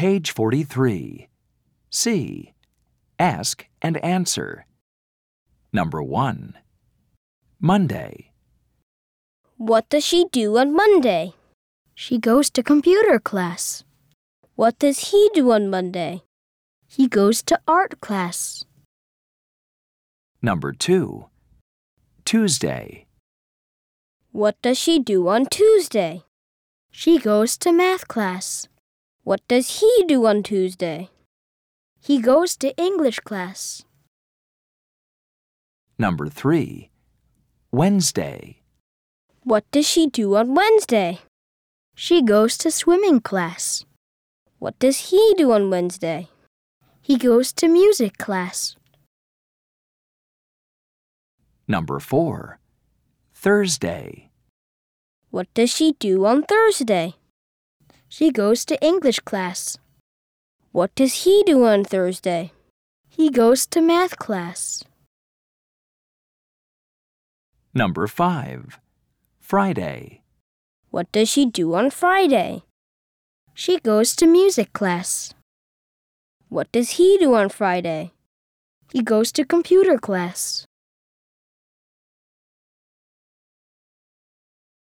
Page 43. C. Ask and answer. Number 1. Monday. What does she do on Monday? She goes to computer class. What does he do on Monday? He goes to art class. Number 2. Tuesday. What does she do on Tuesday? She goes to math class. What does he do on Tuesday? He goes to English class. Number 3. Wednesday. What does she do on Wednesday? She goes to swimming class. What does he do on Wednesday? He goes to music class. Number 4. Thursday. What does she do on Thursday? She goes to English class. What does he do on Thursday? He goes to math class. Number 5. Friday. What does she do on Friday? She goes to music class. What does he do on Friday? He goes to computer class.